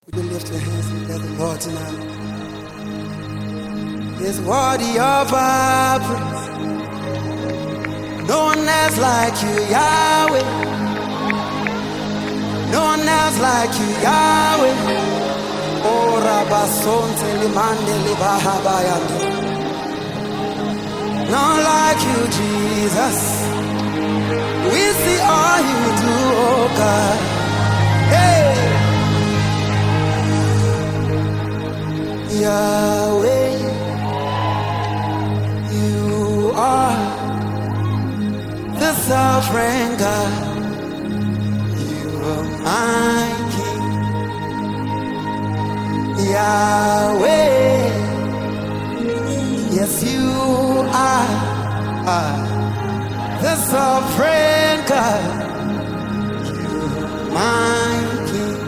Would you lift your hands and tell the Lord tonight? He's worthy of our praise. No one else like you, Yahweh. No one else like you, Yahweh. Oh, Rabasonte Limande Libahabayando. None like you, Jesus. We see all you do, oh God. Hey, Yahweh, you are the sovereign God. You are my King. Yahweh, yes, you are the sovereign God. You are my King.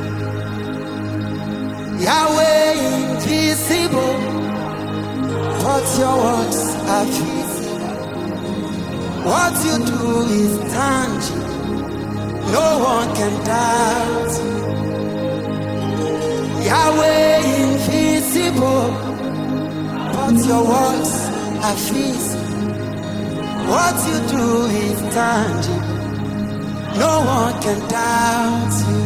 Yahweh, invisible, but your words are visible. What you do is tangible. No one can doubt you. Yahweh, invisible, but your words are visible. What you do is tangible. No one can doubt you.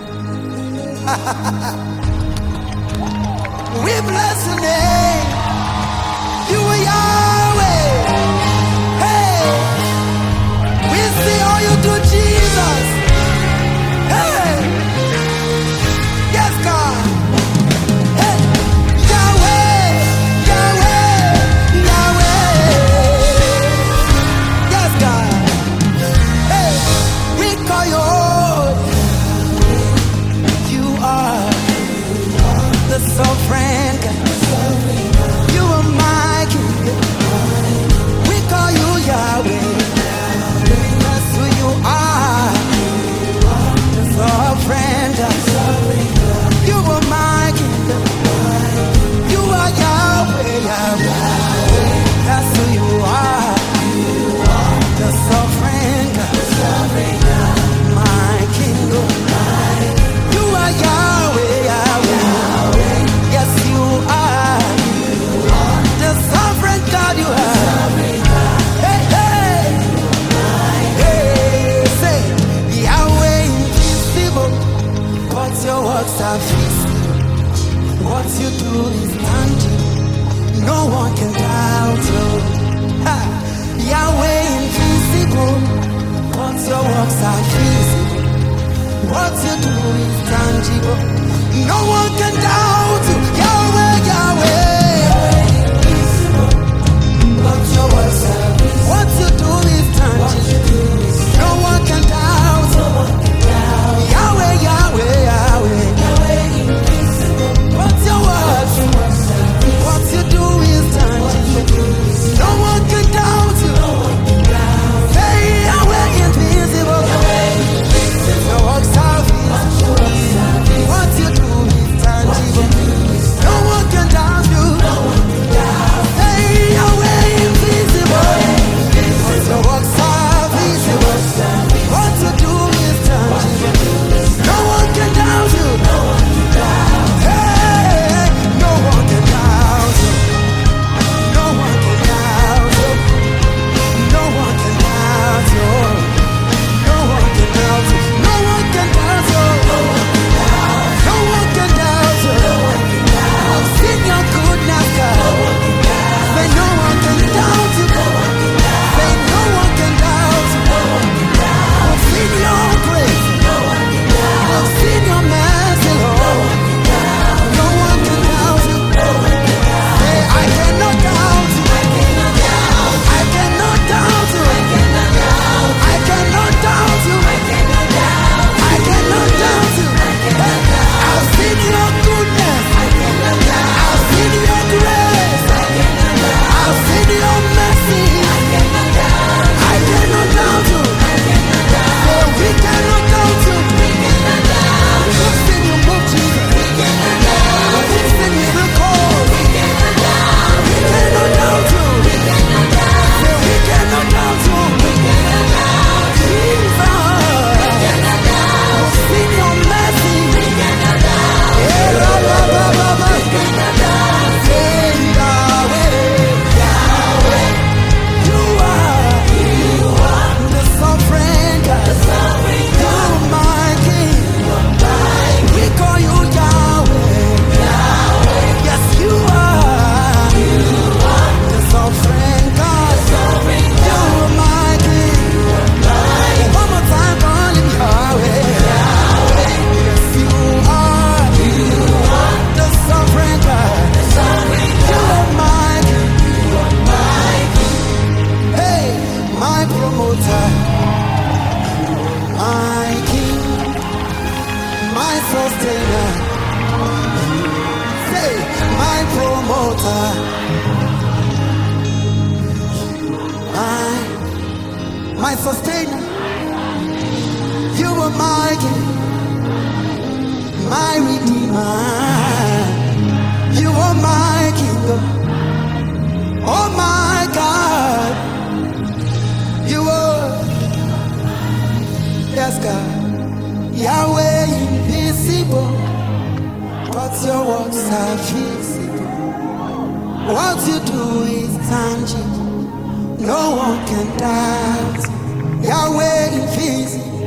We bless your name. You are Yahweh. Hey, we see all you do, Jesus. Hey, yes, God. Hey, Yahweh, Yahweh, Yahweh. Yes, God. Hey, we call you own. You are the sovereign God. You are my King. We call you Yahweh. That's who you are. The sovereign God. You are my King. You are Yahweh, Yahweh. That's who you are. The sovereign God. My King. You are Yahweh, Yahweh. Yes, you are. The sovereign God you are. Hey, hey. Hey, say, Yahweh invisible, but your works are visible. What you do is tangible. No one can doubt you. Ha. Yahweh invisible, but your works are visible. What you do is tangible. No one can doubt you. Yahweh, Yahweh. What you do is tangible. No one can doubt you. Yahweh, Yahweh, Yahweh. What's your word? What you do is tangible. No one can doubt you. Say Yahweh invisible. Your works are visible. What you do is tangible. sustainer. Say, my promoter. My sustainer. You are my king, my redeemer. You are my kingdom. Oh my God. You are, yes God. Yahweh invisible, but your works are visible. What you do is tangible. No one can doubt. Yahweh invisible.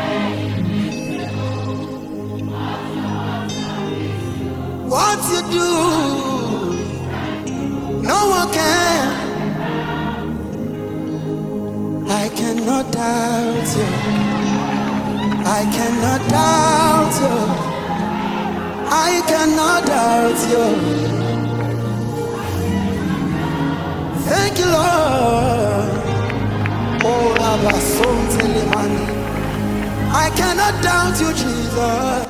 What you do, no one can. I cannot doubt you. I cannot doubt you. I cannot doubt you. Thank you, Lord. Oh, I cannot doubt you, Jesus.